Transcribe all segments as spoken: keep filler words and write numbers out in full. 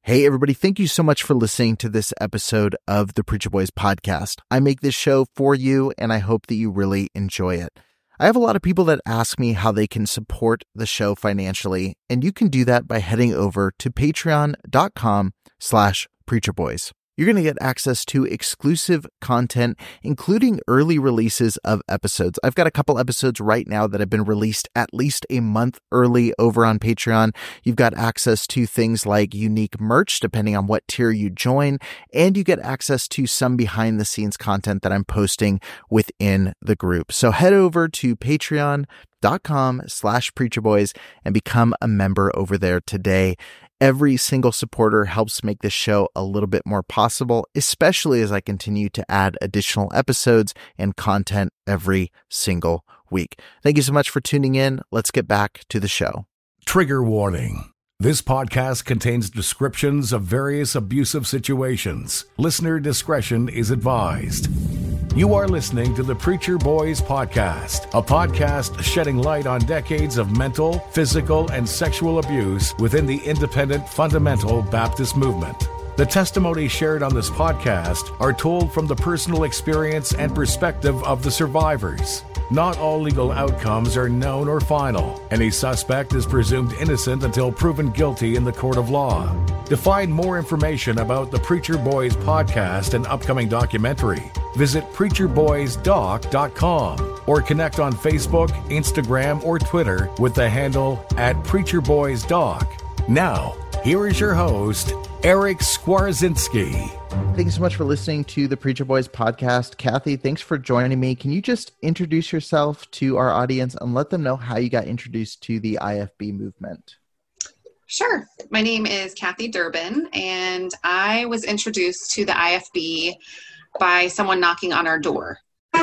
Hey, everybody. Thank you so much for listening to this episode of the Preacher Boys podcast. I make this show for you, and I hope that you really enjoy it. I have a lot of people that ask me how they can support the show financially, and you can do that by heading over to patreon.com slash preacherboys. You're going to get access to exclusive content, including early releases of episodes. I've got a couple episodes right now that have been released at least a month early over on Patreon. You've got access to things like unique merch, depending on what tier you join, and you get access to some behind-the-scenes content that I'm posting within the group. So head over to patreon.com slash preacherboys and become a member over there today. Every single supporter helps make this show a little bit more possible, especially as I continue to add additional episodes and content every single week. Thank you so much for tuning in. Let's get back to the show. Trigger warning. This podcast contains descriptions of various abusive situations. Listener discretion is advised. You are listening to the Preacher Boys Podcast, a podcast shedding light on decades of mental, physical, and sexual abuse within the independent fundamental Baptist movement. The testimonies shared on this podcast are told from the personal experience and perspective of the survivors. Not all legal outcomes are known or final. Any suspect is presumed innocent until proven guilty in the court of law. To find more information about the Preacher Boys podcast and upcoming documentary, visit preacher boys doc dot com or connect on Facebook, Instagram, or Twitter with the handle at preacher boys doc. Now, here is your host, Eric Skwarczynski. Thank you so much for listening to the Preacher Boys podcast. Kathy, thanks for joining me. Can you just introduce yourself to our audience and let them know how you got introduced to the I F B movement? Sure. My name is Kathy Durbin, and I was introduced to the I F B by someone knocking on our door.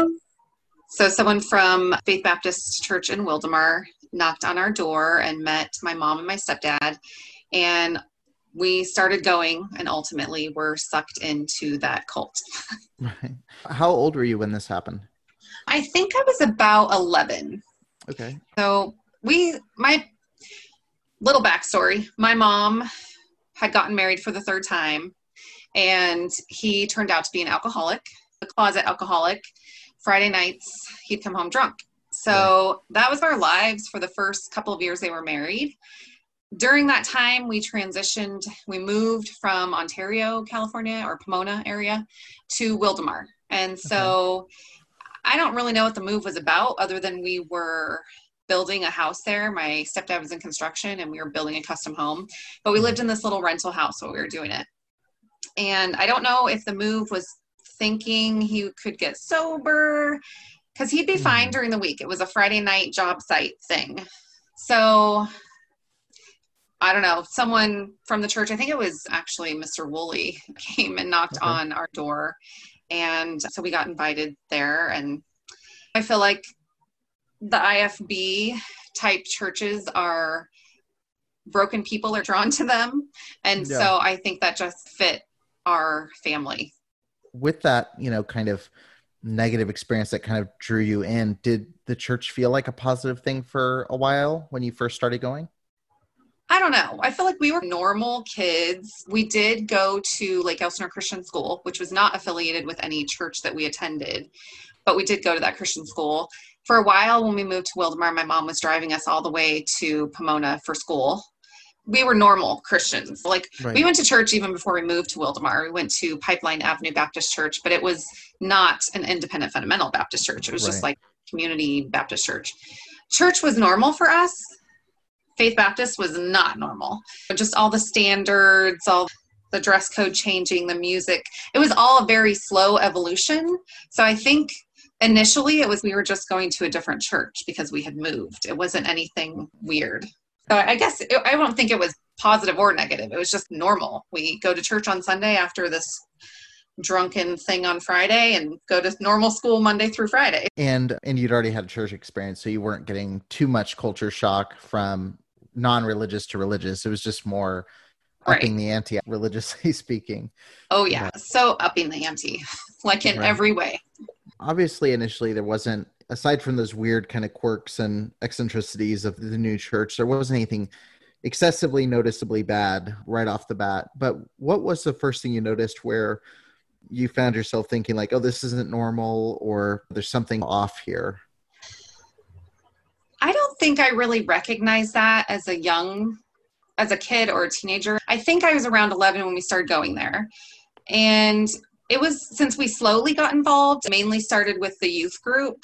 So someone from Faith Baptist Church in Wildomar knocked on our door and met my mom and my stepdad, and we started going and ultimately were sucked into that cult. Right. How old were you when this happened? I think I was about eleven. Okay. So we, my little backstory, my mom had gotten married for the third time, and he turned out to be an alcoholic, a closet alcoholic. Friday nights, he'd come home drunk. So right. That was our lives for the first couple of years they were married. During that time, we transitioned, we moved from Ontario, California, or Pomona area to Wildomar. And so okay. I don't really know what the move was about other than we were building a house there. My stepdad was in construction and we were building a custom home, but we lived in this little rental house while we were doing it. And I don't know if the move was thinking he could get sober, because he'd be mm. fine during the week. It was a Friday night job site thing. So I don't know, someone from the church, I think it was actually Mister Woolley, came and knocked okay. on our door. And so we got invited there. And I feel like the I F B type churches are, broken people are drawn to them. And yeah. so I think that just fit our family. With that, you know, kind of negative experience that kind of drew you in, did the church feel like a positive thing for a while when you first started going? I don't know. I feel like we were normal kids. We did go to Lake Elsinore Christian School, which was not affiliated with any church that we attended, but we did go to that Christian school. For a while, when we moved to Wildomar, my mom was driving us all the way to Pomona for school. We were normal Christians. Like right. we went to church even before we moved to Wildomar. We went to Pipeline Avenue Baptist Church, but it was not an independent fundamental Baptist church. It was right. just like community Baptist church. Church was normal for us. Faith Baptist was not normal. Just all the standards, all the dress code changing, the music. It was all a very slow evolution. So I think initially it was, we were just going to a different church because we had moved. It wasn't anything weird. So I guess it, I don't think it was positive or negative. It was just normal. We go to church on Sunday after this drunken thing on Friday and go to normal school Monday through Friday. And and you'd already had a church experience, so you weren't getting too much culture shock from non-religious to religious. It was just more upping right. the ante, religiously speaking. Oh yeah, yeah. So upping the ante, like in right. every way. Obviously, initially there wasn't, aside from those weird kind of quirks and eccentricities of the new church, there wasn't anything excessively noticeably bad right off the bat. But what was the first thing you noticed where you found yourself thinking like, oh, this isn't normal, or there's something off here? I don't think I really recognized that as a young, as a kid or a teenager. I think I was around eleven when we started going there. And it was, since we slowly got involved, mainly started with the youth group.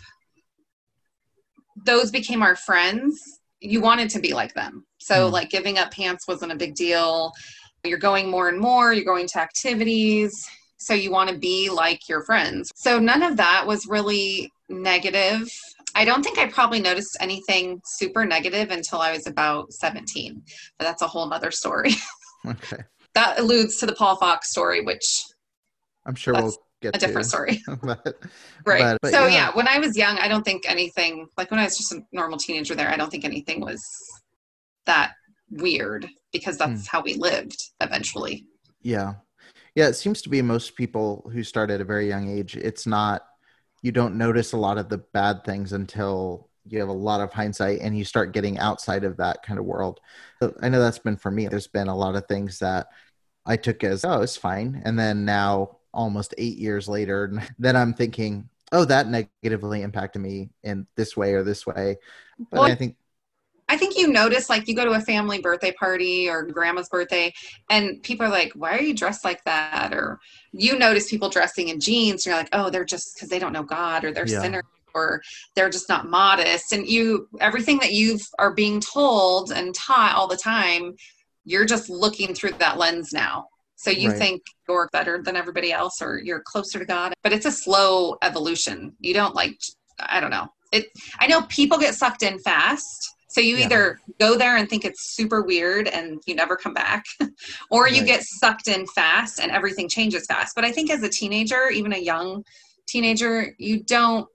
Those became our friends. You wanted to be like them. So mm. like giving up pants wasn't a big deal. You're going more and more, you're going to activities. So you want to be like your friends. So none of that was really negative. I don't think I probably noticed anything super negative until I was about seventeen, but that's a whole nother story. Okay. That alludes to the Paul Fox story, which I'm sure we'll get a to. different story. but, right. But, but so yeah. yeah, when I was young, I don't think anything, like when I was just a normal teenager there, I don't think anything was that weird because that's hmm. how we lived eventually. Yeah. Yeah. It seems to be most people who start at a very young age, it's not, you don't notice a lot of the bad things until you have a lot of hindsight and you start getting outside of that kind of world. So I know that's been for me. There's been a lot of things that I took as, oh, it's fine. And then now almost eight years later, then I'm thinking, oh, that negatively impacted me in this way or this way. But well, I think I think you notice, like, you go to a family birthday party or grandma's birthday and people are like, why are you dressed like that? Or you notice people dressing in jeans and you're like, oh, they're just because they don't know God, or they're yeah. sinners, or they're just not modest. And you, everything that you are being told and taught all the time, you're just looking through that lens now. So you right. think you're better than everybody else or you're closer to God, but it's a slow evolution. You don't like, I don't know. It. I know people get sucked in fast. So you yeah. either go there and think it's super weird and you never come back, or right. you get sucked in fast and everything changes fast. But I think as a teenager, even a young teenager, you don't,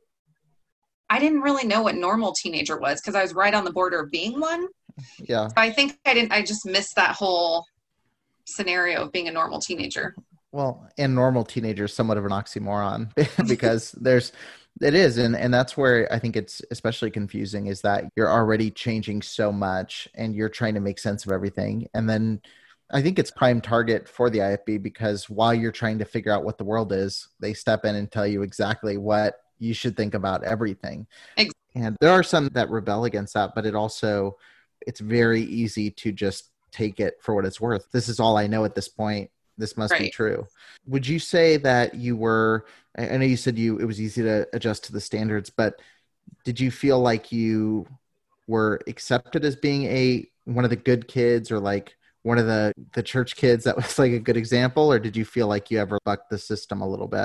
I didn't really know what normal teenager was because I was right on the border of being one. Yeah. So I think I didn't, I just missed that whole scenario of being a normal teenager. Well, and normal teenager is somewhat of an oxymoron because there's, it is. And, and that's where I think it's especially confusing is that you're already changing so much and you're trying to make sense of everything. And then I think it's prime target for the I F B because while you're trying to figure out what the world is, they step in and tell you exactly what you should think about everything. Exactly. And there are some that rebel against that, but it also, it's very easy to just take it for what it's worth. This is all I know at this point. This must right. be true. Would you say that you were, I know you said you, it was easy to adjust to the standards, but did you feel like you were accepted as being a, one of the good kids or like one of the, the church kids that was like a good example? Or did you feel like you ever bucked the system a little bit?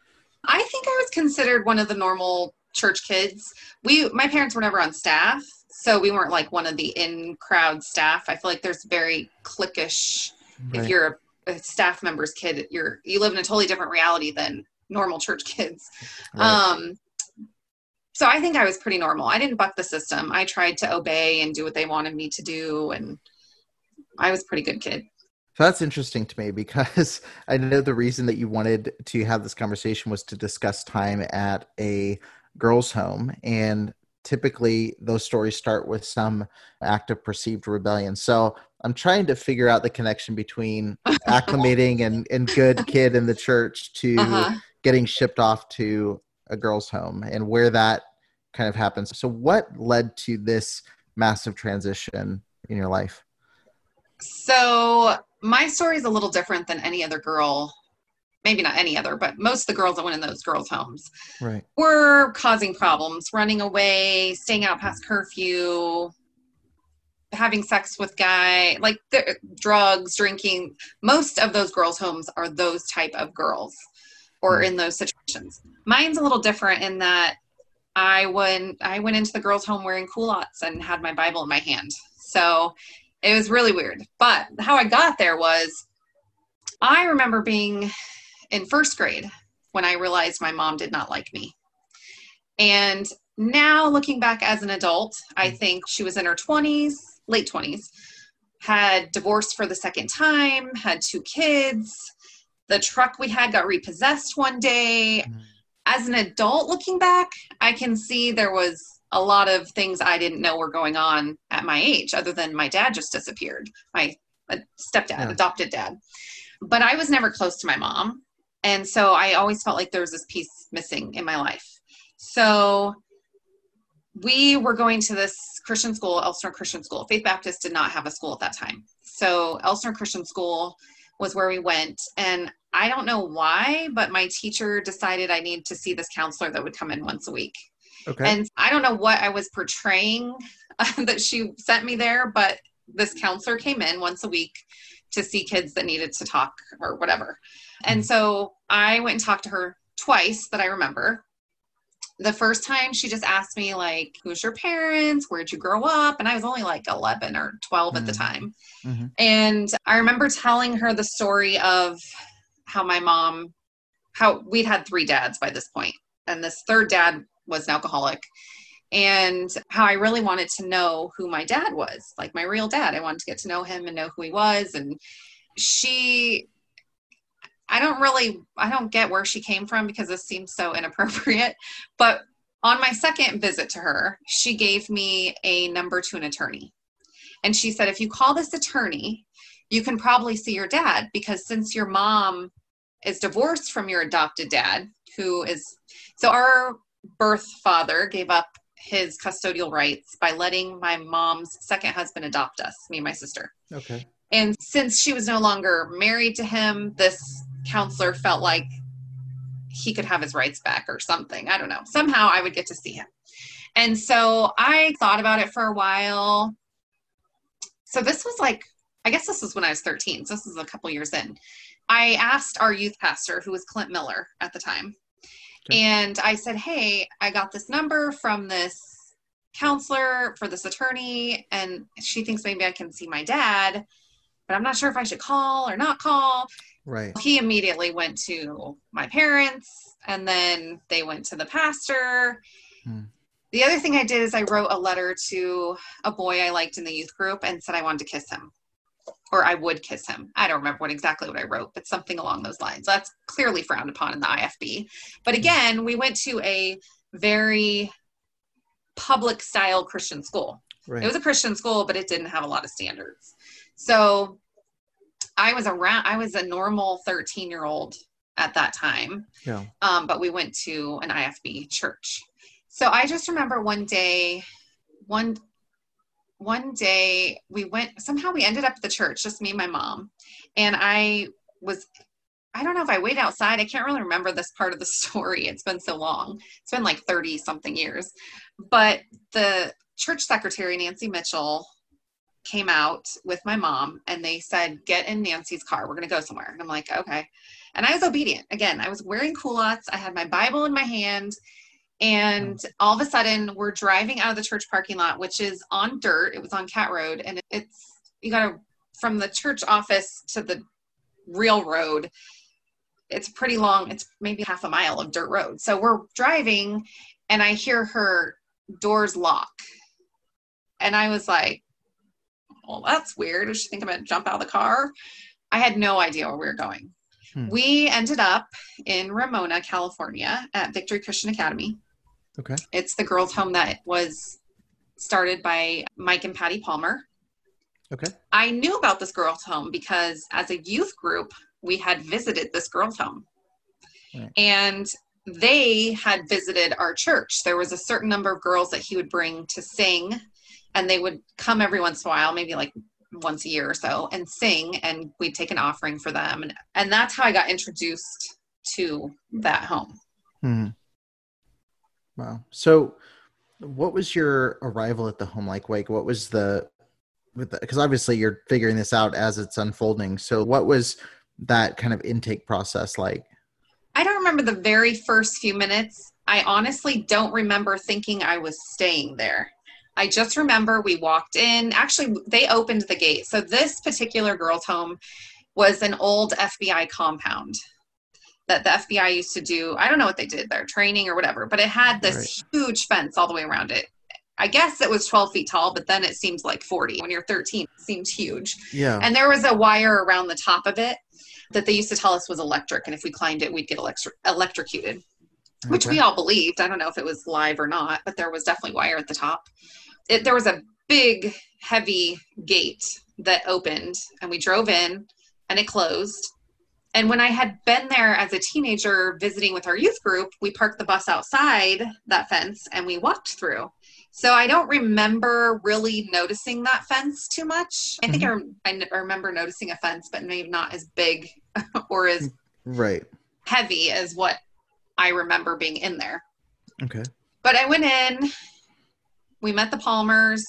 I think I was considered one of the normal church kids. We, my parents were never on staff, so we weren't like one of the in-crowd staff. I feel like there's very cliquish. Right. If you're a, a staff member's kid, you're you live in a totally different reality than normal church kids. Right. Um, so I think I was pretty normal. I didn't buck the system. I tried to obey and do what they wanted me to do, and I was a pretty good kid. So that's interesting to me because I know the reason that you wanted to have this conversation was to discuss time at a girls' home. And typically those stories start with some act of perceived rebellion. So I'm trying to figure out the connection between acclimating and, and good kid in the church to uh-huh. getting shipped off to a girls' home and where that kind of happens. So what led to this massive transition in your life? So my story is a little different than any other girl, maybe not any other, but most of the girls that went in those girls' homes right. were causing problems, running away, staying out past curfew, having sex with guy, like drugs, drinking. Most of those girls' homes are those type of girls or in those situations. Mine's a little different in that I went, I went into the girls' home wearing culottes and had my Bible in my hand. So it was really weird. But how I got there was I remember being in first grade when I realized my mom did not like me. And now looking back as an adult, I think she was in her twenties, late twenties, had divorced for the second time, had two kids. The truck we had got repossessed one day. Mm-hmm. As an adult looking back, I can see there was a lot of things I didn't know were going on at my age, other than my dad just disappeared, my stepdad, yeah. adopted dad. But I was never close to my mom. And so I always felt like there was this piece missing in my life. So we were going to this Christian school, Elsinore Christian School. Faith Baptist did not have a school at that time. So Elsinore Christian School was where we went. And I don't know why, but my teacher decided I needed to see this counselor that would come in once a week. Okay. And I don't know what I was portraying uh, that she sent me there, but this counselor came in once a week to see kids that needed to talk or whatever. And so I went and talked to her twice that I remember. The first time she just asked me, like, who's your parents? Where'd you grow up? And I was only like eleven or twelve mm-hmm. at the time. Mm-hmm. And I remember telling her the story of how my mom, how we'd had three dads by this point, and this third dad was an alcoholic, and how I really wanted to know who my dad was, like my real dad. I wanted to get to know him and know who he was. And she, I don't really, I don't get where she came from because this seems so inappropriate. But on my second visit to her, she gave me a number to an attorney. And she said, if you call this attorney, you can probably see your dad, because since your mom is divorced from your adopted dad, who is, so our birth father gave up his custodial rights by letting my mom's second husband adopt us, me and my sister. Okay. And since she was no longer married to him, this counselor felt like he could have his rights back or something. I don't know. Somehow I would get to see him. And so I thought about it for a while. So this was like, I guess this was when I was thirteen. So this is a couple years in. I asked our youth pastor, who was Clint Miller at the time. Okay. And I said, hey, I got this number from this counselor for this attorney, and she thinks maybe I can see my dad, but I'm not sure if I should call or not call. Right. He immediately went to my parents, and then they went to the pastor. Hmm. The other thing I did is I wrote a letter to a boy I liked in the youth group and said I wanted to kiss him, or I would kiss him. I don't remember what exactly what I wrote, but something along those lines. That's clearly frowned upon in the I F B. But again, we went to a very public style Christian school. Right. It was a Christian school, but it didn't have a lot of standards. So I was around, I was a normal thirteen year old at that time. Yeah. Um, but we went to an I F B church. So I just remember one day, one, one day we went, somehow we ended up at the church, just me and my mom. And I was, I don't know if I waited outside. I can't really remember this part of the story. It's been so long. It's been like thirty something years. But the church secretary, Nancy Mitchell, came out with my mom, and they said, get in Nancy's car. We're going to go somewhere. And I'm like, okay. And I was obedient. Again, I was wearing culottes. I had my Bible in my hand. And all of a sudden we're driving out of the church parking lot, which is on dirt. It was on Cat Road. And it's, you got to, from the church office to the real road, it's pretty long. It's maybe half a mile of dirt road. So we're driving, and I hear her doors lock. And I was like, well, that's weird. Does she think I'm going to jump out of the car? I had no idea where we were going. Hmm. We ended up in Ramona, California at Victory Christian Academy. Okay. It's the girls' home that was started by Mike and Patty Palmer. Okay. I knew about this girls' home because as a youth group, we had visited this girls' home. Right. And they had visited our church. There was a certain number of girls that he would bring to sing, and they would come every once in a while, maybe like once a year or so, and sing, and we'd take an offering for them. And, and that's how I got introduced to that home. Hmm. Wow. So what was your arrival at the home like? Like, what was the, with the, because obviously you're figuring this out as it's unfolding. So what was that kind of intake process like? I don't remember the very first few minutes. I honestly don't remember thinking I was staying there. I just remember we walked in. Actually, they opened the gate. So this particular girls' home was an old F B I compound that the F B I used to do. I don't know what they did there, training or whatever, but it had this right. huge fence all the way around it. I guess it was twelve feet tall, but then it seems like forty. When you're thirteen, it seems huge. Yeah. And there was a wire around the top of it that they used to tell us was electric. And if we climbed it, we'd get electri- electrocuted. which Okay. we all believed. I don't know if it was live or not, but there was definitely wire at the top. It, there was a big, heavy gate that opened, and we drove in, and it closed. And when I had been there as a teenager visiting with our youth group, we parked the bus outside that fence and we walked through. So I don't remember really noticing that fence too much. I think Mhm. I, rem- I remember noticing a fence, but maybe not as big or as Right. heavy as what I remember being in there. Okay. But I went in, we met the Palmers,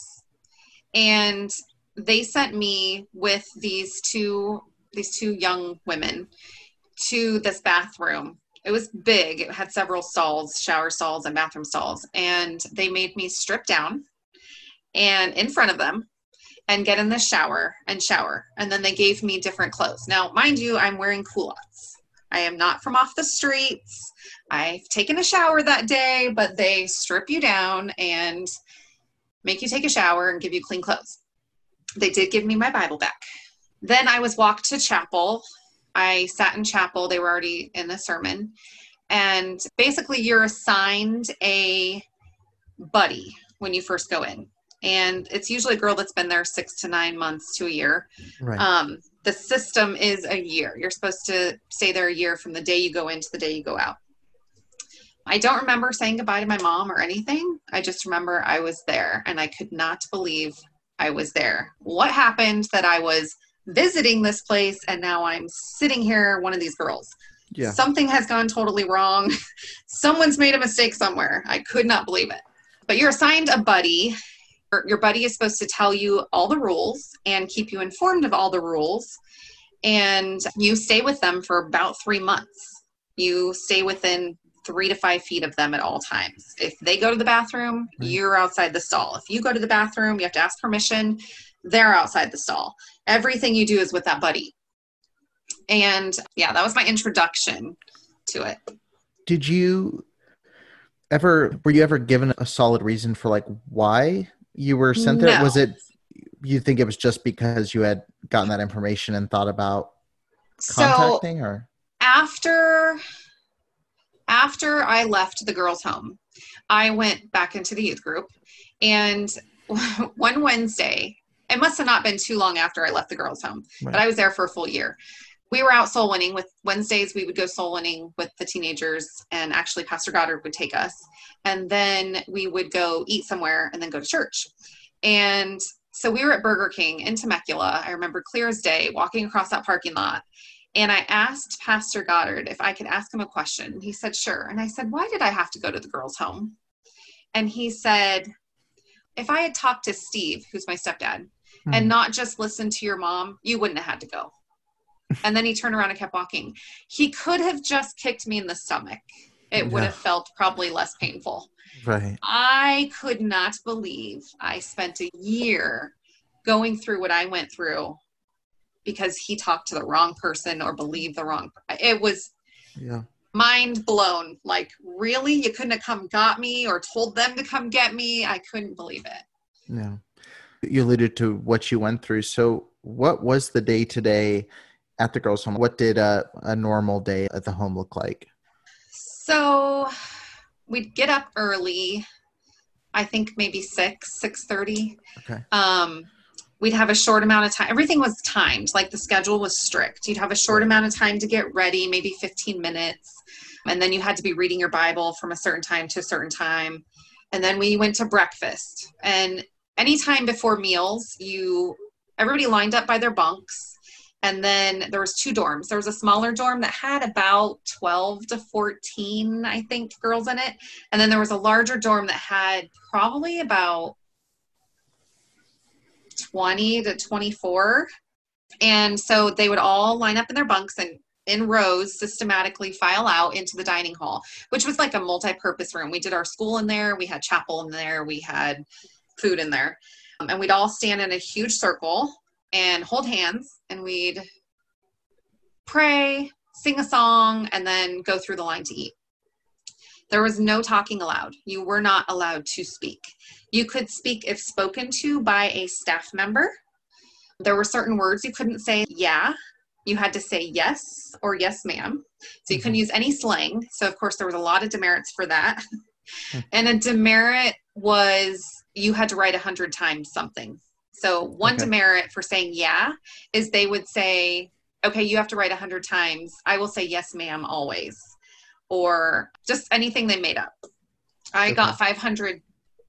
and they sent me with these two these two young women to this bathroom. It was big. It had several stalls, shower stalls and bathroom stalls. And they made me strip down and in front of them and get in the shower and shower. And then they gave me different clothes. Now, mind you, I'm wearing culottes. I am not from off the streets. I've taken a shower that day, but they strip you down and make you take a shower and give you clean clothes. They did give me my Bible back. Then I was walked to chapel. I sat in chapel. They were already in the sermon. And basically you're assigned a buddy when you first go in. And it's usually a girl that's been there six to nine months to a year. Right. Um, the system is a year. You're supposed to stay there a year from the day you go in to the day you go out. I don't remember saying goodbye to my mom or anything. I just remember I was there and I could not believe I was there. What happened that I was visiting this place and now I'm sitting here, one of these girls. Yeah. Something has gone totally wrong. Someone's made a mistake somewhere. I could not believe it. But you're assigned a buddy. Your buddy is supposed to tell you all the rules and keep you informed of all the rules. And you stay with them for about three months. You stay within three to five feet of them at all times. If they go to the bathroom, Right. you're outside the stall. If you go to the bathroom, you have to ask permission. They're outside the stall. Everything you do is with that buddy. And yeah, that was my introduction to it. Did you ever, were you ever given a solid reason for like why you were sent there? No. Was it, you think it was just because you had gotten that information and thought about So contacting or? after after I left the girls' home, I went back into the youth group, and one Wednesday, it must have not been too long after I left the girls' home, Right. but I was there for a full year. We were out soul winning. With Wednesdays, we would go soul winning with the teenagers, and actually Pastor Goddard would take us, and then we would go eat somewhere and then go to church. And so we were at Burger King in Temecula. I remember clear as day walking across that parking lot. And I asked Pastor Goddard if I could ask him a question. He said, sure. And I said, why did I have to go to the girls' home? And he said, if I had talked to Steve, who's my stepdad, Hmm. and not just listened to your mom, you wouldn't have had to go. And then he turned around and kept walking. He could have just kicked me in the stomach. It would Yeah. have felt probably less painful. Right. I could not believe I spent a year going through what I went through because he talked to the wrong person or believed the wrong. It was Yeah. mind blown. Like, really? You couldn't have come got me or told them to come get me? I couldn't believe it. Yeah. You alluded to what you went through. So what was the day to day at the girls' home? What did a, a normal day at the home look like? So we'd get up early, I think maybe six, six thirty. Okay. Um, we'd have a short amount of time. Everything was timed, like the schedule was strict. You'd have a short amount of time to get ready, maybe fifteen minutes. And then you had to be reading your Bible from a certain time to a certain time. And then we went to breakfast. And anytime before meals, you everybody lined up by their bunks. And then there was two dorms. There was a smaller dorm that had about twelve to fourteen, I think, girls in it. And then there was a larger dorm that had probably about twenty to twenty-four. And so they would all line up in their bunks and in rows systematically file out into the dining hall, which was like a multi-purpose room. We did our school in there. We had chapel in there. We had food in there. Um, and we'd all stand in a huge circle and hold hands, and we'd pray, sing a song, and then go through the line to eat. There was no talking allowed. You were not allowed to speak. You could speak if spoken to by a staff member. There were certain words you couldn't say, yeah. you had to say yes or yes, ma'am. So you Mhm. couldn't use any slang. So of course there was a lot of demerits for that. And a demerit was you had to write a hundred times something. So one Okay. demerit for saying yeah is they would say, okay, you have to write a hundred times. I will say yes, ma'am, always. Or just anything they made up. I Okay. got five hundred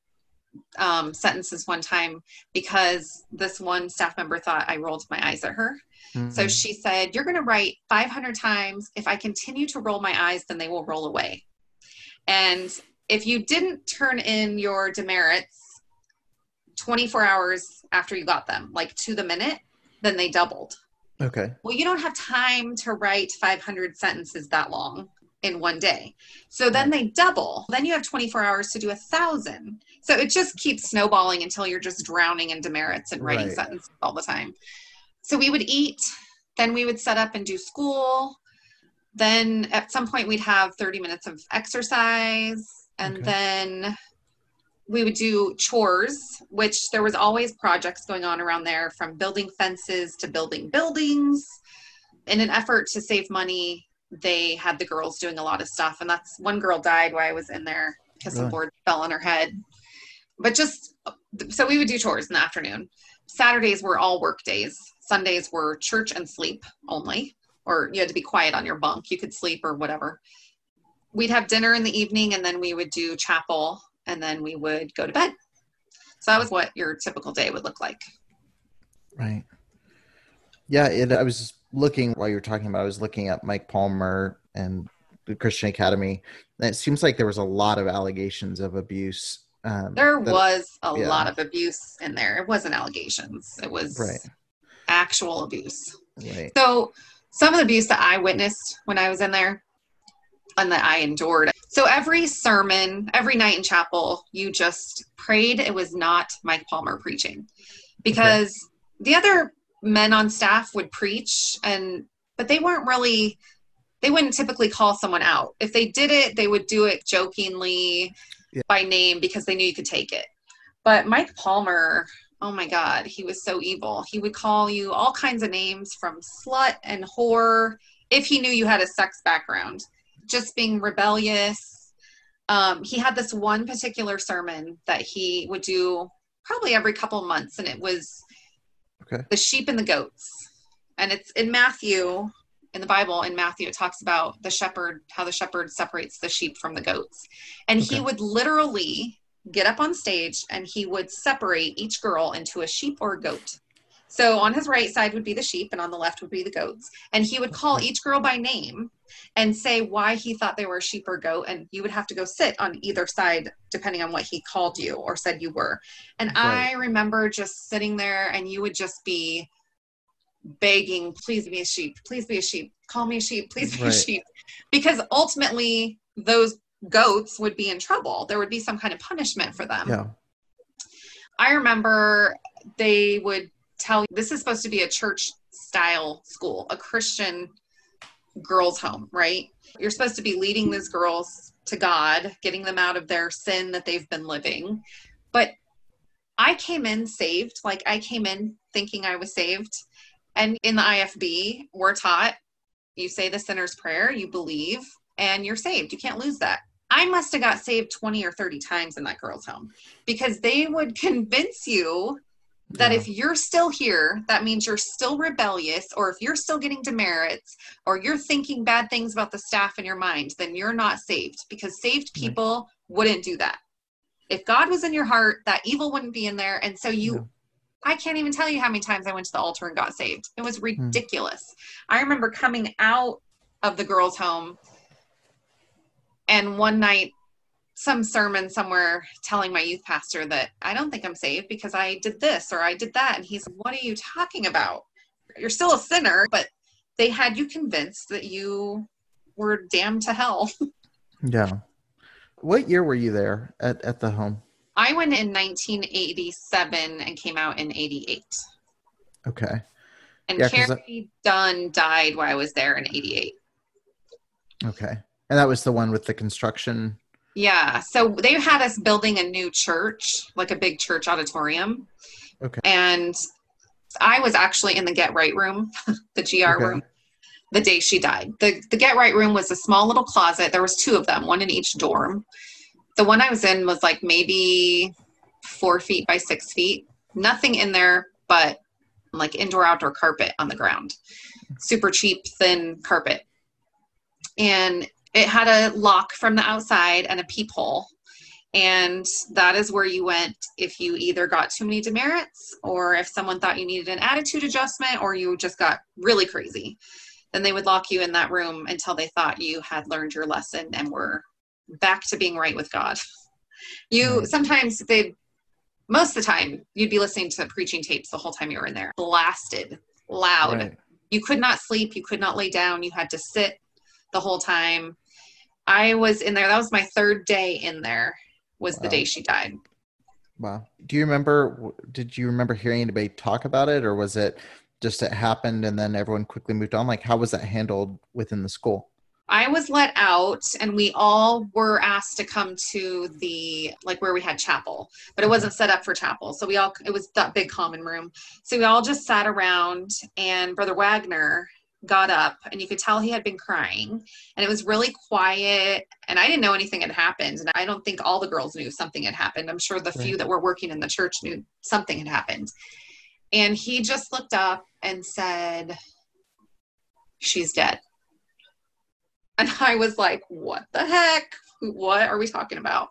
um, sentences one time because this one staff member thought I rolled my eyes at her. Mhm. So she said, you're going to write five hundred times. If I continue to roll my eyes, then they will roll away. And if you didn't turn in your demerits twenty-four hours after you got them, like to the minute, then they doubled. Okay. Well, you don't have time to write five hundred sentences that long in one day. So then they double. Then you have twenty-four hours to do a thousand. So it just keeps snowballing until you're just drowning in demerits and writing Right. sentences all the time. So we would eat, then we would set up and do school. Then at some point we'd have thirty minutes of exercise, and Okay. then we would do chores, which there was always projects going on around there, from building fences to building buildings. In an effort to save money, they had the girls doing a lot of stuff. And that's one girl died while I was in there because some Really? boards fell on her head. But just, so we would do chores in the afternoon. Saturdays were all work days. Sundays were church and sleep only, or you had to be quiet on your bunk. You could sleep or whatever. We'd have dinner in the evening, and then we would do chapel, and then we would go to bed. So that was what your typical day would look like. Right. Yeah, it, I was looking while you were talking about, I was looking at Mike Palmer and the Christian Academy, and it seems like there was a lot of allegations of abuse. Um, There that- was a yeah. lot of abuse in there. It wasn't allegations. It was Right. actual abuse. Right. So some of the abuse that I witnessed when I was in there and that I endured. So every sermon, every night in chapel, you just prayed it was not Mike Palmer preaching, because the other men on staff would preach, and but they weren't really, they wouldn't typically call someone out. If they did it, they would do it jokingly Yeah. by name because they knew you could take it. But Mike Palmer, oh my God, he was so evil. He would call you all kinds of names, from slut and whore, if he knew you had a sex background, just being rebellious. Um, he had this one particular sermon that he would do probably every couple of months, and it was Okay. the sheep and the goats. And it's in Matthew, in the Bible, in Matthew, it talks about the shepherd, how the shepherd separates the sheep from the goats. And Okay. he would literally get up on stage and he would separate each girl into a sheep or a goat. So on his right side would be the sheep and on the left would be the goats. And he would call each girl by name and say why he thought they were a sheep or goat. And you would have to go sit on either side depending on what he called you or said you were. And Right. I remember just sitting there, and you would just be begging, please be a sheep, please be a sheep, call me a sheep, please be Right. a sheep. Because ultimately those goats would be in trouble. There would be some kind of punishment for them. Yeah. I remember they would tell you, this is supposed to be a church style school, a Christian girls' home, right? You're supposed to be leading these girls to God, getting them out of their sin that they've been living. But I came in saved. Like, I came in thinking I was saved. And in the I F B, we're taught, you say the sinner's prayer, you believe, and you're saved. You can't lose that. I must have got saved twenty or thirty times in that girls' home, because they would convince you that Yeah. if you're still here, that means you're still rebellious, or if you're still getting demerits, or you're thinking bad things about the staff in your mind, then you're not saved, because saved Right. people wouldn't do that. If God was in your heart, that evil wouldn't be in there. And so you, Yeah. I can't even tell you how many times I went to the altar and got saved. It was ridiculous. I remember coming out of the girls' home, and one night, some sermon somewhere telling my youth pastor that I don't think I'm saved because I did this or I did that. And he's, what are you talking about? You're still a sinner, but they had you convinced that you were damned to hell. Yeah. What year were you there at, at the home? I went in nineteen eighty-seven and came out in eighty-eight. Okay. And Yeah, 'cause Carrie Dunn died while I was there in eighty-eight. Okay. And that was the one with the construction. Yeah. So they had us building a new church, like a big church auditorium. Okay. And I was actually in the Get Right room, the G R Okay. room. the day she died. The the Get Right room was a small little closet. There was two of them, one in each dorm. The one I was in was like maybe four feet by six feet. Nothing in there but like indoor outdoor carpet on the ground. Super cheap, thin carpet. And it had a lock from the outside and a peephole. And that is where you went if you either got too many demerits, or if someone thought you needed an attitude adjustment, or you just got really crazy. Then they would lock you in that room until they thought you had learned your lesson and were back to being right with God. You Right. sometimes they, most of the time, you'd be listening to preaching tapes the whole time you were in there, blasted, loud. Right. You could not sleep. You could not lay down. You had to sit the whole time. I was in there. That was my third day in there, was the Wow. day she died. Wow. Do you remember, did you remember hearing anybody talk about it, or was it just it happened and then everyone quickly moved on? Like, how was that handled within the school? I was let out, and we all were asked to come to the, like where we had chapel, but it wasn't set up for chapel. So we all, it was that big common room. So we all just sat around, and Brother Wagner got up, and you could tell he had been crying, and it was really quiet, and I didn't know anything had happened. And I don't think all the girls knew something had happened. I'm sure the Right. few that were working in the church knew something had happened. And he just looked up and said, "She's dead." And I was like, what the heck? What are we talking about?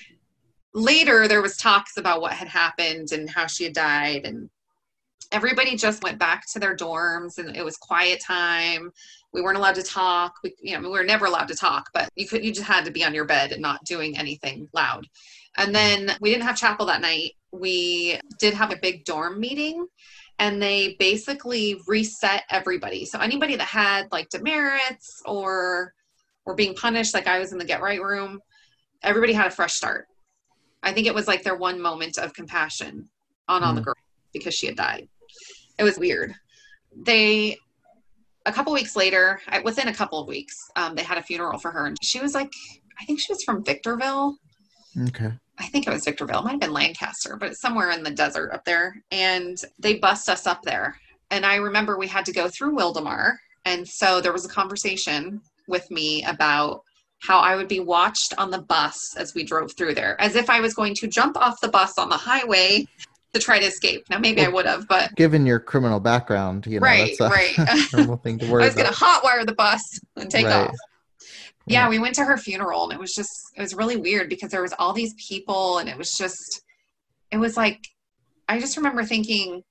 Later, there was talks about what had happened and how she had died. And everybody just went back to their dorms, and it was quiet time. We weren't allowed to talk. We, you know, we were never allowed to talk, but you could, you just had to be on your bed and not doing anything loud. And then we didn't have chapel that night. We did have a big dorm meeting, and they basically reset everybody. So anybody that had like demerits or were being punished, like I was in the Get Right room, everybody had a fresh start. I think it was like their one moment of compassion on, on the Mm. girl because she had died. It was weird. They, a couple weeks later, I- within a couple of weeks, um, they had a funeral for her. And she was like, I think she was from Victorville. Okay. I think it was Victorville. It might have been Lancaster, but it's somewhere in the desert up there. And they bussed us up there. And I remember we had to go through Wildemar. And so there was a conversation with me about how I would be watched on the bus as we drove through there, as if I was going to jump off the bus on the highway to try to escape. Now, maybe I would have, but Given your criminal background, you know, right, that's a right. normal thing to I worry was going about. to hotwire the bus and take Right. off. Yeah, Right. we went to her funeral, and it was just, it was really weird because there was all these people, and it was just, it was like, I just remember thinking,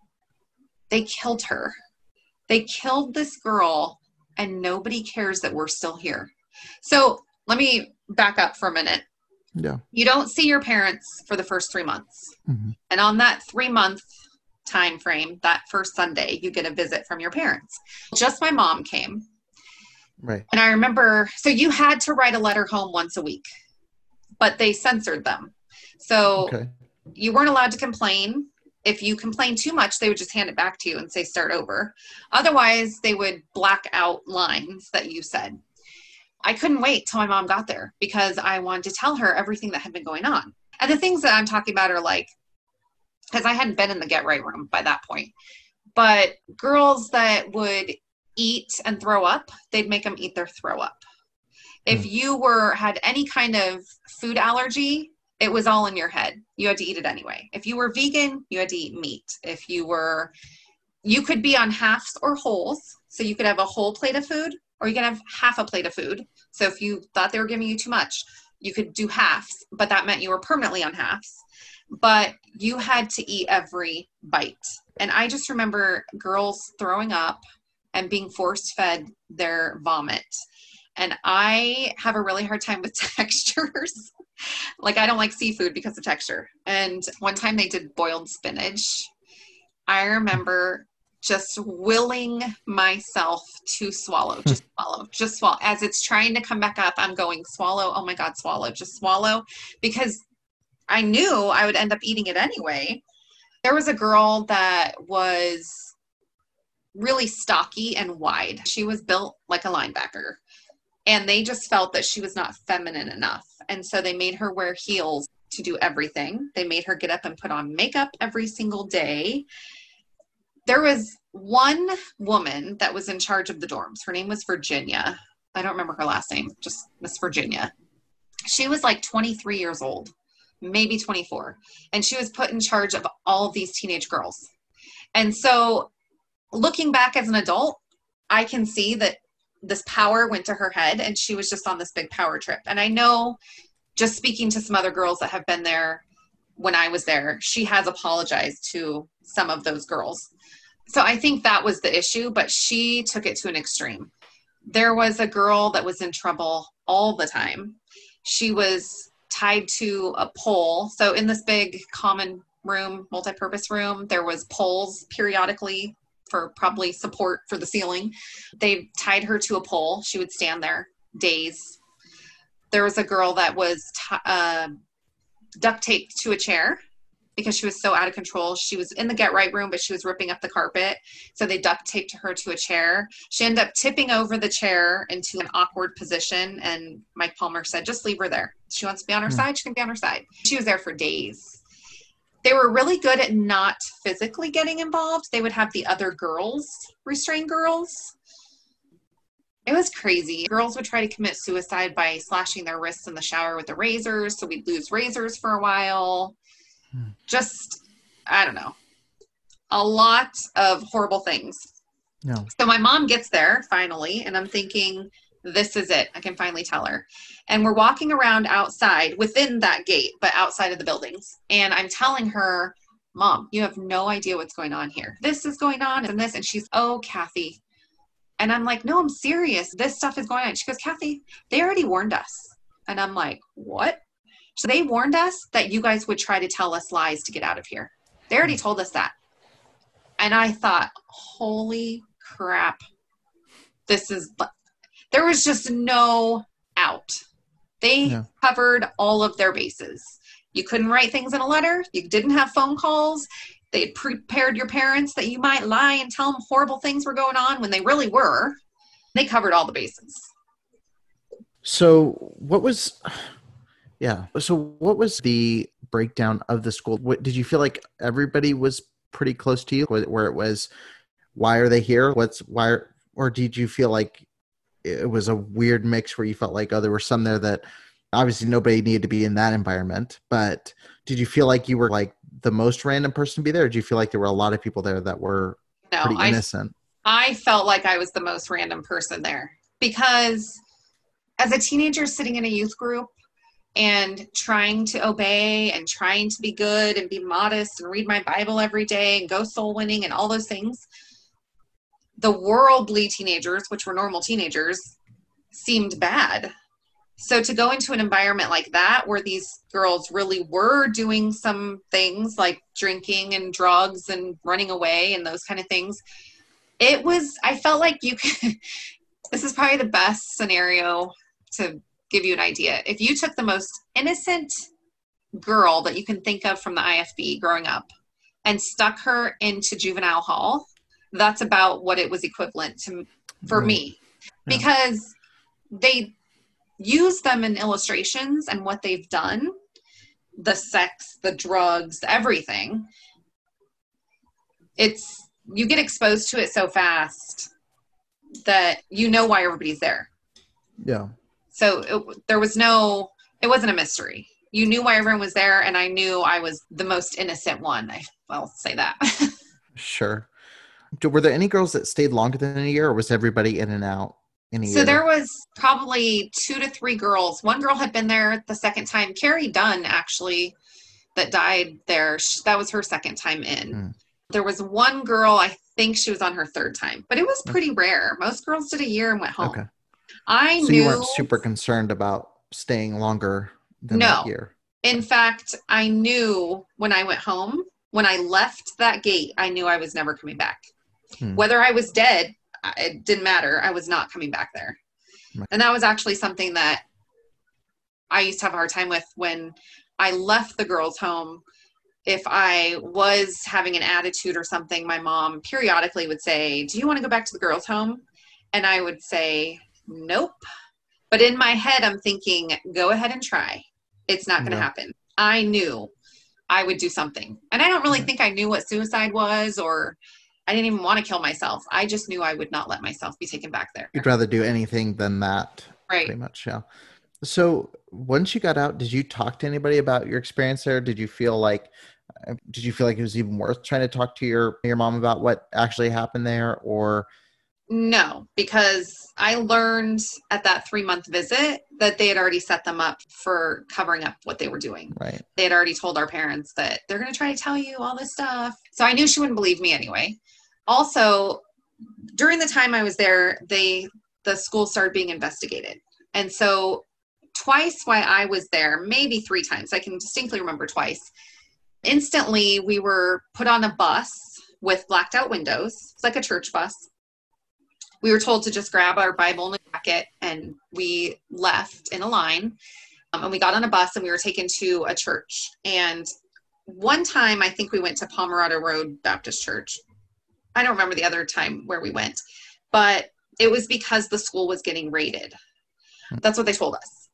they killed her. They killed this girl, and nobody cares that we're still here. So let me back up for a minute. Yeah. You don't see your parents for the first three months. Mhm. And on that three month time frame, that first Sunday, you get a visit from your parents. Just my mom came. Right. And I remember, so you had to write a letter home once a week, but they censored them. So Okay. you weren't allowed to complain. If you complained too much, they would just hand it back to you and say, start over. Otherwise, they would black out lines that you said. I couldn't wait till my mom got there because I wanted to tell her everything that had been going on. And the things that I'm talking about are like, because I hadn't been in the Get Right room by that point, but girls that would eat and throw up, they'd make them eat their throw up. If you were had any kind of food allergy, it was all in your head. You had to eat it anyway. If you were vegan, you had to eat meat. If you were, you could be on halves or wholes. So you could have a whole plate of food, or you could have half a plate of food. So if you thought they were giving you too much, you could do halves, but that meant you were permanently on halves. But you had to eat every bite. And I just remember girls throwing up and being force fed their vomit. And I have a really hard time with textures. Like, I don't like seafood because of texture. And one time they did boiled spinach. I remember just willing myself to swallow, just swallow, just swallow. As it's trying to come back up, I'm going, swallow. Oh my God, swallow, just swallow. Because I knew I would end up eating it anyway. There was a girl that was really stocky and wide. She was built like a linebacker. And they just felt that she was not feminine enough. And so they made her wear heels to do everything. They made her get up and put on makeup every single day. there was one woman that was in charge of the dorms. Her name was Virginia. I don't remember her last name, just Miss Virginia. She was like twenty-three years old, maybe twenty-four. And she was put in charge of all of these teenage girls. And so looking back as an adult, I can see that this power went to her head and she was just on this big power trip. And I know, just speaking to some other girls that have been there when I was there, she has apologized to some of those girls. So I think that was the issue, but she took it to an extreme. There was a girl that was in trouble all the time. She was tied to a pole. So in this big common room, multi-purpose room, there was poles periodically for probably support for the ceiling. They tied her to a pole. She would stand there days. There was a girl that was t- uh, duct taped to a chair because she was so out of control. She was in the get right room, but she was ripping up the carpet. So they duct taped her to a chair. She ended up tipping over the chair into an awkward position. And Mike Palmer said, just leave her there. She wants to be on her mm. side. She can be on her side. She was there for days. They were really good at not physically getting involved. They would have the other girls restrain girls. It was crazy. Girls would try to commit suicide by slashing their wrists in the shower with the razors. So we'd lose razors for a while. Hmm. Just, I don't know, a lot of horrible things. No. So my mom gets there finally, and I'm thinking, this is it. I can finally tell her. And we're walking around outside within that gate, but outside of the buildings. And I'm telling her, Mom, you have no idea what's going on here. This is going on and this. And she's, oh, Kathy. And I'm like, no, I'm serious. This stuff is going on. She goes, Kathy, they already warned us. And I'm like, what? So they warned us that you guys would try to tell us lies to get out of here. They already told us that. And I thought, holy crap. This is, there was just no out. They yeah. covered all of their bases. You couldn't write things in a letter. You didn't have phone calls. They prepared your parents that you might lie and tell them horrible things were going on when they really were. They covered all the bases. So what was, yeah. So what was the breakdown of the school? What, did you feel like everybody was pretty close to you, where it was, why are they here? What's why, or did you feel like it was a weird mix where you felt like, oh, there were some there that obviously nobody needed to be in that environment, but did you feel like you were like the most random person to be there? Or did you feel like there were a lot of people there that were no, pretty innocent? I, I felt like I was the most random person there because as a teenager sitting in a youth group and trying to obey and trying to be good and be modest and read my Bible every day and go soul winning and all those things, the worldly teenagers, which were normal teenagers, seemed bad. So to go into an environment like that, where these girls really were doing some things like drinking and drugs and running away and those kind of things, it was, I felt like you could, this is probably the best scenario to give you an idea. If you took the most innocent girl that you can think of from the I F B growing up and stuck her into juvenile hall, that's about what it was equivalent to for right. me. Yeah. Because they use them in illustrations and what they've done, the sex, the drugs, everything. It's, you get exposed to it so fast that you know why everybody's there. Yeah. So it, there was no, it wasn't a mystery. You knew why everyone was there, and I knew I was the most innocent one. I, I'll say that. Sure. Were there any girls that stayed longer than a year, or was everybody in and out in a year? So there was probably two to three girls. One girl had been there the second time. Carrie Dunn, actually, that died there. That was her second time in. Mm. There was one girl, I think she was on her third time, but it was pretty okay. rare. Most girls did a year and went home. Okay. I so knew. You weren't super concerned about staying longer than no. that year? In fact, I knew when I went home, when I left that gate, I knew I was never coming back. Hmm. Whether I was dead, it didn't matter. I was not coming back there. Right. And that was actually something that I used to have a hard time with when I left the girls' home. If I was having an attitude or something, my mom periodically would say, do you want to go back to the girls' home? And I would say, nope. But in my head, I'm thinking, go ahead and try. It's not going to yeah. happen. I knew I would do something. And I don't really yeah. think I knew what suicide was or I didn't even want to kill myself. I just knew I would not let myself be taken back there. You'd rather do anything than that. Right. Pretty much, yeah. So once you got out, did you talk to anybody about your experience there? Did you feel like, did you feel like it was even worth trying to talk to your, your mom about what actually happened there? Or no, because I learned at that three month visit that they had already set them up for covering up what they were doing. Right. They had already told our parents that they're going to try to tell you all this stuff. So I knew she wouldn't believe me anyway. Also, during the time I was there, they, the school started being investigated. And so twice while I was there, maybe three times, I can distinctly remember twice, instantly we were put on a bus with blacked out windows. It's like a church bus. We were told to just grab our Bible and a jacket, and we left in a line. Um, and we got on a bus and we were taken to a church. And one time I think we went to Pomerado Road Baptist Church. I don't remember the other time where we went, but it was because the school was getting raided. That's what they told us.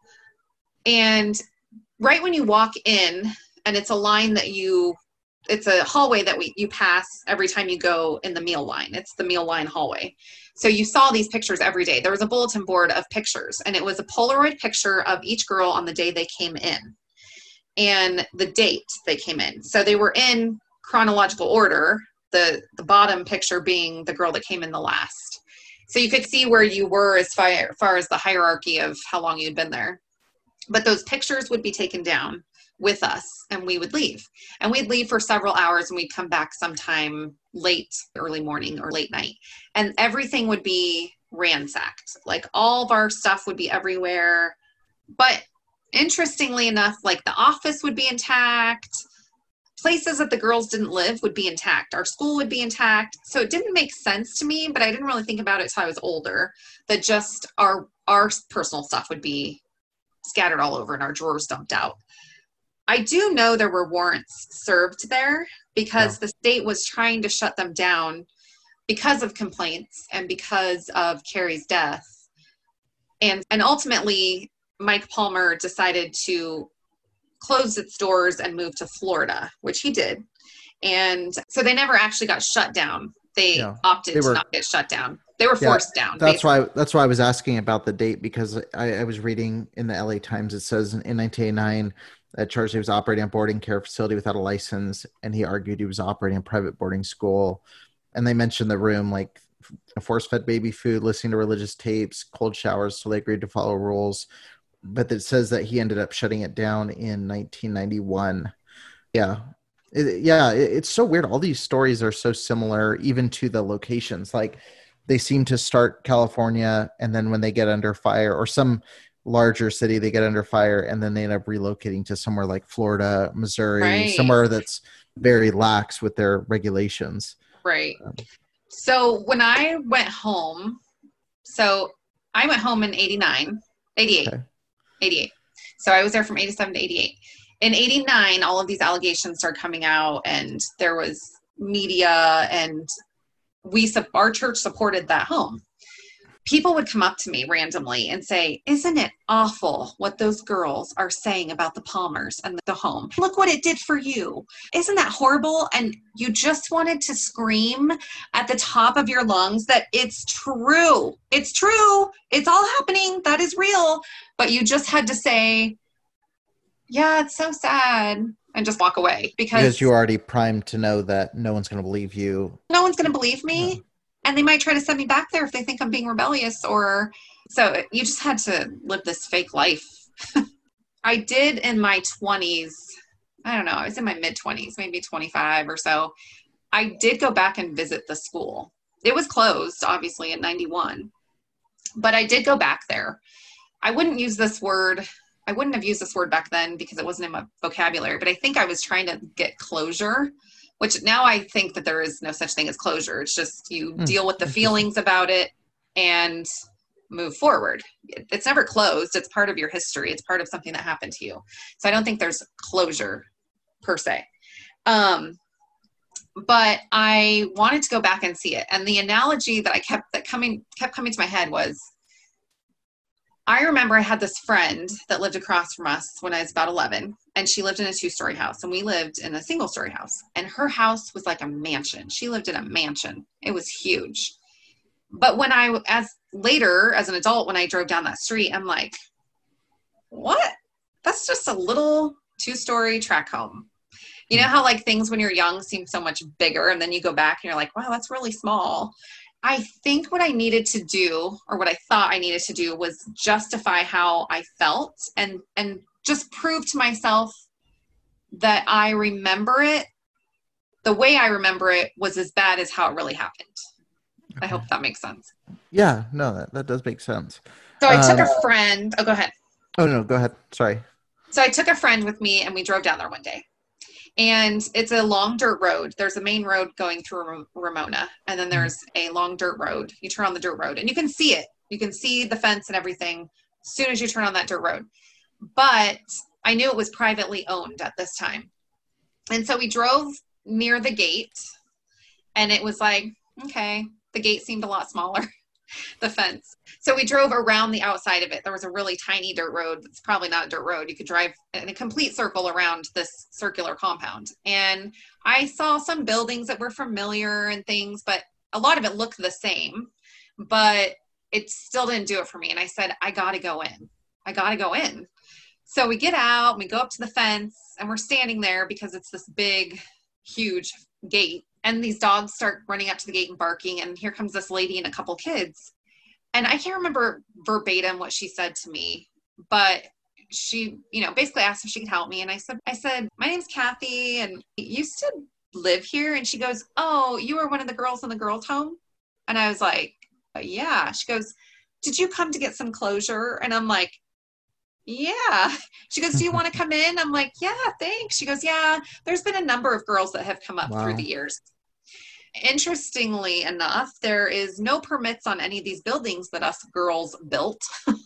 And right when you walk in, and it's a line that you, it's a hallway that we you pass every time you go in the meal line. It's the meal line hallway. So you saw these pictures every day. There was a bulletin board of pictures, and it was a Polaroid picture of each girl on the day they came in and the date they came in. So they were in chronological order, the, the bottom picture being the girl that came in the last. So you could see where you were as far, far as the hierarchy of how long you'd been there. But those pictures would be taken down with us, and we would leave. And we'd leave for several hours, and we'd come back sometime late, early morning or late night. And everything would be ransacked. Like all of our stuff would be everywhere. But interestingly enough, like the office would be intact. Places that the girls didn't live would be intact. Our school would be intact. So it didn't make sense to me, but I didn't really think about it until I was older, that just our, our personal stuff would be scattered all over and our drawers dumped out. I do know there were warrants served there because yeah. the state was trying to shut them down because of complaints and because of Carrie's death. And, and ultimately, Mike Palmer decided to closed its doors and moved to Florida, which he did. And so they never actually got shut down. They yeah, opted they were, to not get shut down. They were forced yeah, down. That's basically. why that's why I was asking about the date, because I, I was reading in the L A Times, it says in, in nineteen eighty-nine that Charles was operating a boarding care facility without a license, and he argued he was operating a private boarding school. And they mentioned the room, like force-fed baby food, listening to religious tapes, cold showers, so they agreed to follow rules. But it says that he ended up shutting it down in nineteen ninety-one. Yeah. It, yeah. It, it's so weird. All these stories are so similar, even to the locations. Like they seem to start California, and then when they get under fire, or some larger city, they get under fire, and then they end up relocating to somewhere like Florida, Missouri, right. somewhere that's very lax with their regulations. Right. Um, so when I went home, so I went home in eighty-nine, eighty-eight. Okay. eighty-eight. So I was there from eighty-seven to eighty-eight. In eighty-nine, all of these allegations started coming out, and there was media, and we, our church supported that home. People would come up to me randomly and say, isn't it awful what those girls are saying about the Palmers and the home? Look what it did for you. Isn't that horrible? And you just wanted to scream at the top of your lungs that it's true. It's true. It's all happening. That is real. But you just had to say, yeah, it's so sad, and just walk away. Because, because you're already primed to know that no one's going to believe you. No one's going to believe me. Yeah. And they might try to send me back there if they think I'm being rebellious, or so you just had to live this fake life. I did in my twenties. I don't know. I was in my mid twenties, maybe twenty-five or so. I did go back and visit the school. It was closed, obviously, in ninety-one, but I did go back there. I wouldn't use this word. I wouldn't have used this word back then because it wasn't in my vocabulary, but I think I was trying to get closure, which now I think that there is no such thing as closure. It's just you mm. deal with the feelings about it and move forward. It's never closed. It's part of your history. It's part of something that happened to you. So I don't think there's closure per se. Um, but I wanted to go back and see it. And the analogy that I kept that coming kept coming to my head was, I remember I had this friend that lived across from us when I was about eleven, and she lived in a two-story house, and we lived in a single-story house, and her house was like a mansion. She lived in a mansion. It was huge. But when I, as later, as an adult, when I drove down that street, I'm like, what? That's just a little two-story tract home. You know how like things when you're young seem so much bigger, and then you go back and you're like, wow, that's really small. I think what I needed to do, or what I thought I needed to do, was justify how I felt and, and just prove to myself that I remember it. The way I remember it was as bad as how it really happened. Okay. I hope that makes sense. Yeah, no, that, that does make sense. So I took um, a friend. Oh, go ahead. Oh, no, go ahead. Sorry. So I took a friend with me, and we drove down there one day. And it's a long dirt road. There's a main road going through Ramona, and then there's a long dirt road. You turn on the dirt road, and you can see it. You can see the fence and everything as soon as you turn on that dirt road. But I knew it was privately owned at this time. And so we drove near the gate, and it was like, okay, the gate seemed a lot smaller, the fence. So we drove around the outside of it. There was a really tiny dirt road. It's probably not a dirt road. You could drive in a complete circle around this circular compound. And I saw some buildings that were familiar and things, but a lot of it looked the same, but it still didn't do it for me. And I said, I got to go in. I got to go in. So we get out, and we go up to the fence, and we're standing there because it's this big, huge gate. And these dogs start running up to the gate and barking. And here comes this lady and a couple kids. And I can't remember verbatim what she said to me, but she, you know, basically asked if she could help me. And I said, I said, my name's Kathy, and I used to live here. And she goes, oh, you were one of the girls in the girls' home? And I was like, yeah. She goes, did you come to get some closure? And I'm like, yeah. She goes, do you want to come in? I'm like, yeah, thanks. She goes, yeah, there's been a number of girls that have come up wow. through the years. Interestingly enough, there is no permits on any of these buildings that us girls built,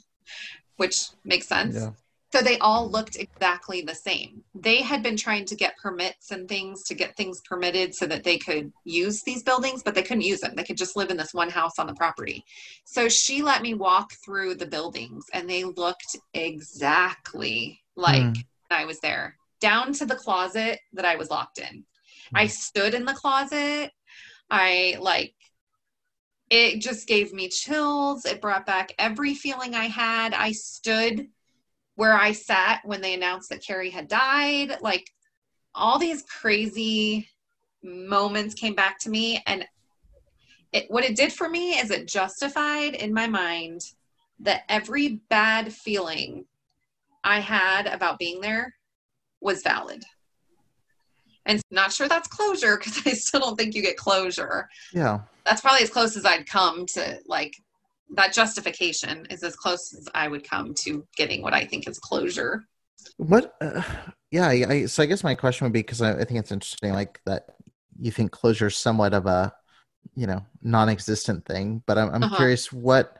which makes sense. Yeah. So they all looked exactly the same. They had been trying to get permits and things to get things permitted so that they could use these buildings, but they couldn't use them. They could just live in this one house on the property. So she let me walk through the buildings, and they looked exactly like mm. I was there, down to the closet that I was locked in. Mm. I stood in the closet. I like, it just gave me chills. It brought back every feeling I had. I stood where I sat when they announced that Carrie had died. Like, all these crazy moments came back to me. And it, what it did for me is it justified in my mind that every bad feeling I had about being there was valid. And not sure that's closure, because I still don't think you get closure. Yeah. That's probably as close as I'd come to, like, that justification is as close as I would come to getting what I think is closure. What? Uh, yeah. I, I, so I guess my question would be, because I, I think it's interesting, like, that you think closure is somewhat of a, you know, non-existent thing, but I'm, I'm uh-huh. curious what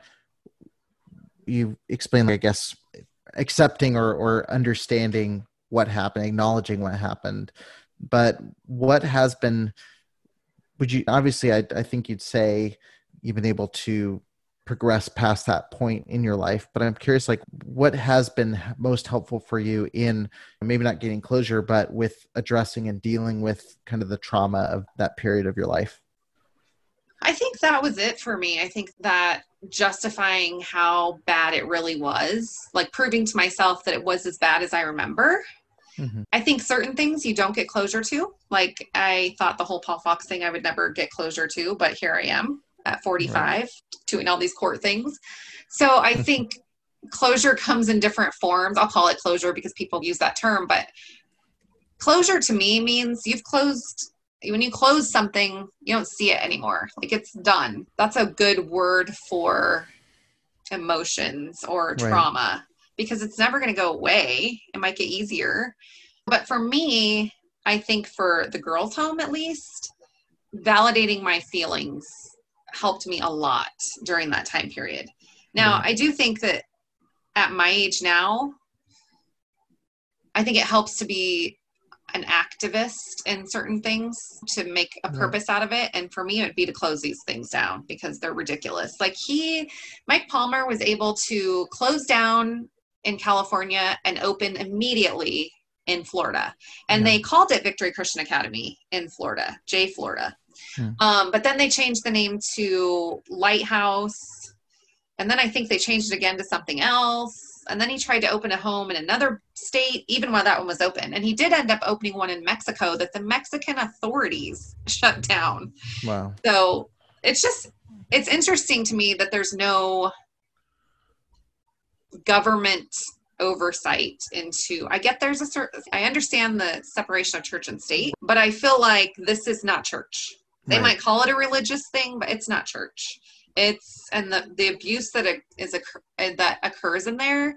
you explain, like, I guess, accepting or, or understanding what happened, acknowledging what happened. But what has been, would you, obviously, I, I think you'd say you've been able to progress past that point in your life, but I'm curious, like, what has been most helpful for you in maybe not getting closure, but with addressing and dealing with kind of the trauma of that period of your life? I think that was it for me. I think that justifying how bad it really was, like proving to myself that it was as bad as I remember. Mm-hmm. I think certain things you don't get closure to. Like, I thought the whole Paul Fox thing I would never get closure to, but here I am at forty-five right. doing all these court things. So I think closure comes in different forms. I'll call it closure because people use that term, but closure to me means you've closed. When you close something, you don't see it anymore. Like, it's done. That's a good word for emotions or trauma. Right. Because it's never going to go away. It might get easier. But for me, I think for the girls' home, at least, validating my feelings helped me a lot during that time period. Now, yeah. I do think that at my age now, I think it helps to be an activist in certain things to make a purpose out of it. And for me, it would be to close these things down because they're ridiculous. Like he, Mike Palmer was able to close down in California and open immediately in Florida. And yeah. they called it Victory Christian Academy in Florida, J Florida. Hmm. Um, but then they changed the name to Lighthouse. And then I think they changed it again to something else. And then he tried to open a home in another state, even while that one was open. And he did end up opening one in Mexico that the Mexican authorities shut down. Wow. So it's just, it's interesting to me that there's no government oversight into, I get there's a certain, I understand the separation of church and state, but I feel like this is not church. They right. might call it a religious thing, but it's not church. It's, and the, the abuse that is, that occurs in there,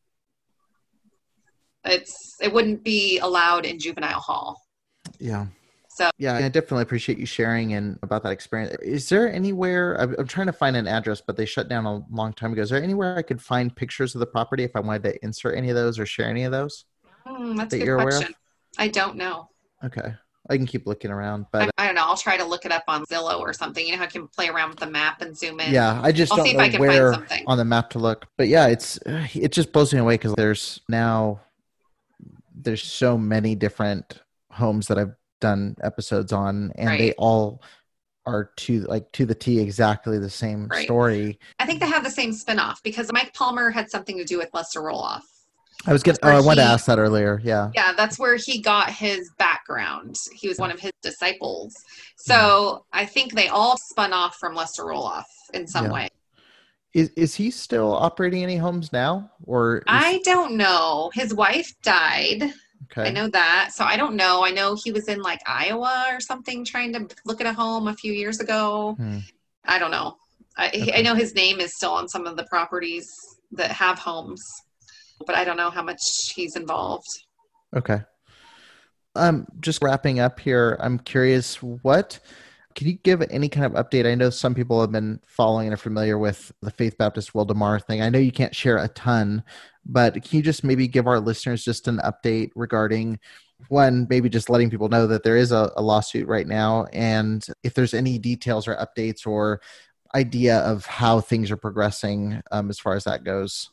it's, it wouldn't be allowed in juvenile hall. Yeah. So, yeah, I definitely appreciate you sharing and about that experience. Is there anywhere, I'm, I'm trying to find an address, but they shut down a long time ago. Is there anywhere I could find pictures of the property if I wanted to insert any of those or share any of those? Mm, that's that a good question. I don't know. Okay. I can keep looking around, but I, I don't know. I'll try to look it up on Zillow or something. You know how I can play around with the map and zoom in. Yeah, I just I'll don't see know if I can where find something on the map to look. But yeah, it's it just blows me away because there's now there's so many different homes that I've done episodes on, and right. they all are to like to the T exactly the same right. story. I think they have the same spinoff because Mike Palmer had something to do with Lester Roloff. I was getting. Oh, I wanted to ask that earlier. Yeah. Yeah, that's where he got his background. He was one of his disciples. So yeah. I think they all spun off from Lester Roloff in some yeah. way. Is is he still operating any homes now, or? Is... I don't know. His wife died. Okay. I know that. So I don't know. I know he was in like Iowa or something trying to look at a home a few years ago. Hmm. I don't know. I, okay. I know his name is still on some of the properties that have homes. But I don't know how much he's involved. Okay. Um, just wrapping up here, I'm curious, what, can you give any kind of update? I know some people have been following and are familiar with the Faith Baptist Wildomar thing. I know you can't share a ton, but can you just maybe give our listeners just an update regarding, one, maybe just letting people know that there is a, a lawsuit right now, and if there's any details or updates or idea of how things are progressing um, as far as that goes?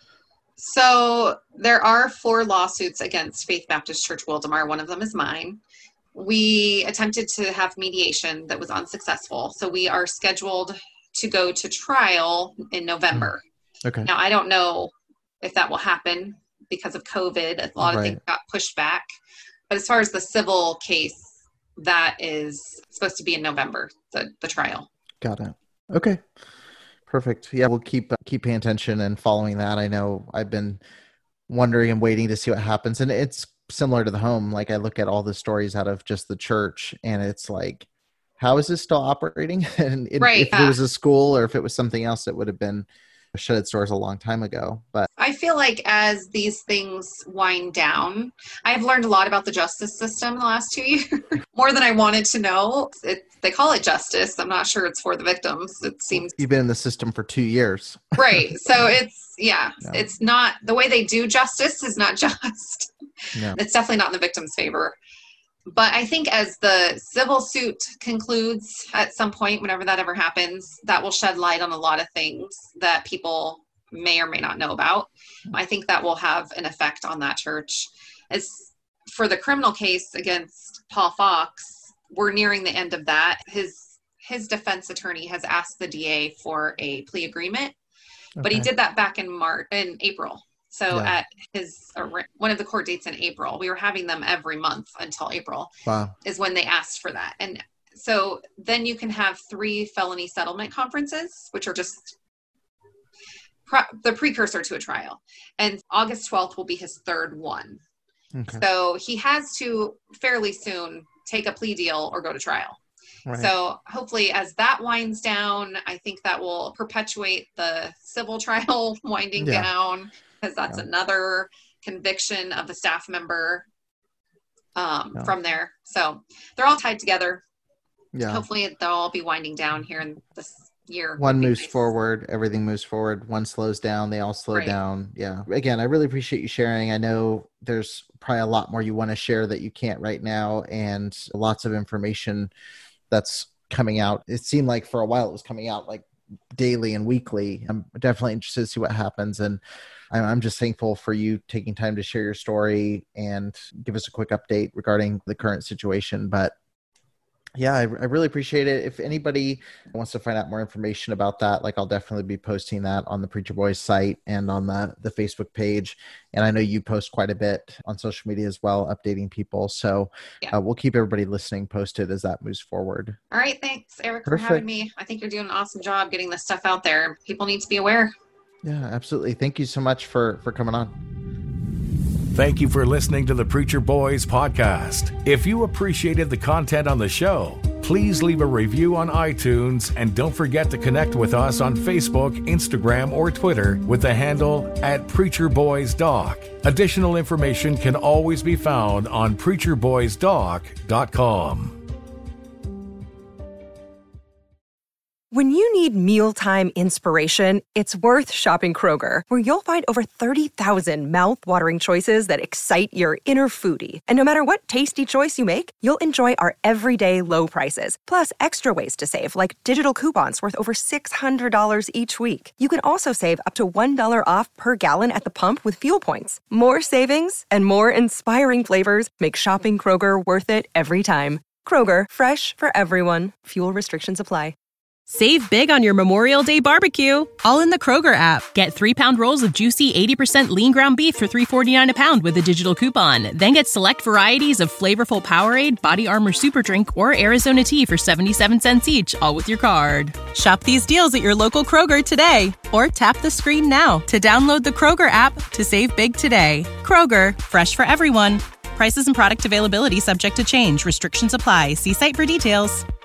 So there are four lawsuits against Faith Baptist Church Wildomar. One of them is mine. We attempted to have mediation that was unsuccessful. So we are scheduled to go to trial in November. Okay. Now, I don't know if that will happen because of COVID. A lot of right. things got pushed back. But as far as the civil case, that is supposed to be in November, the, the trial. Got it. Okay. Perfect. Yeah, we'll keep uh, keep paying attention and following that. I know I've been wondering and waiting to see what happens. And it's similar to the home. Like I look at all the stories out of just the church and it's like, how is this still operating? And it, right, if uh, it was a school or if it was something else, it would have been shut its doors a long time ago. But I feel like as these things wind down, I've learned a lot about the justice system in the last two years, more than I wanted to know. It, they call it justice. I'm not sure it's for the victims. It seems you've been in the system for two years. Right. So it's, yeah, no. it's not, the way they do justice is not just. No. It's definitely not in the victim's favor. But I think as the civil suit concludes at some point, whenever that ever happens, that will shed light on a lot of things that people may or may not know about. I think that will have an effect on that church. As for the criminal case against Paul Fox, we're nearing the end of that. His his defense attorney has asked the D A for a plea agreement, okay. but he did that back in March, in April. So yeah. at his, one of the court dates in April, we were having them every month until April wow. is when they asked for that. And so then you can have three felony settlement conferences, which are just pro- the precursor to a trial. And August twelfth will be his third one. Okay. So he has to fairly soon take a plea deal or go to trial. Right. So hopefully as that winds down, I think that will perpetuate the civil trial winding yeah. down. Because that's yeah. another conviction of a staff member um, yeah. from there. So they're all tied together. Yeah. Hopefully they'll all be winding down here in this year. One moves nice. forward, everything moves forward. One slows down, they all slow Right. down. Yeah. Again, I really appreciate you sharing. I know there's probably a lot more you want to share that you can't right now, and lots of information that's coming out. It seemed like for a while it was coming out like daily and weekly. I'm definitely interested to see what happens. And I'm just thankful for you taking time to share your story and give us a quick update regarding the current situation. But yeah, I, I really appreciate it. If anybody wants to find out more information about that, like I'll definitely be posting that on the Preacher Boys site and on the, the Facebook page. And I know you post quite a bit on social media as well, updating people. So yeah. uh, we'll keep everybody listening posted as that moves forward. All right. Thanks, Eric, Perfect. for having me. I think you're doing an awesome job getting this stuff out there. People need to be aware. Yeah, absolutely. Thank you so much for, for coming on. Thank you for listening to the Preacher Boys podcast. If you appreciated the content on the show, please leave a review on iTunes, and don't forget to connect with us on Facebook, Instagram, or Twitter with the handle at Preacher Boys Doc. Additional information can always be found on preacher boys doc dot com. When you need mealtime inspiration, it's worth shopping Kroger, where you'll find over thirty thousand mouth-watering choices that excite your inner foodie. And no matter what tasty choice you make, you'll enjoy our everyday low prices, plus extra ways to save, like digital coupons worth over six hundred dollars each week. You can also save up to one dollar off per gallon at the pump with fuel points. More savings and more inspiring flavors make shopping Kroger worth it every time. Kroger, fresh for everyone. Fuel restrictions apply. Save big on your Memorial Day barbecue, all in the Kroger app. Get three-pound rolls of juicy eighty percent lean ground beef for three dollars and forty-nine cents a pound with a digital coupon. Then get select varieties of flavorful Powerade, Body Armor Super Drink, or Arizona tea for seventy-seven cents each, all with your card. Shop these deals at your local Kroger today, or tap the screen now to download the Kroger app to save big today. Kroger, fresh for everyone. Prices and product availability subject to change. Restrictions apply. See site for details.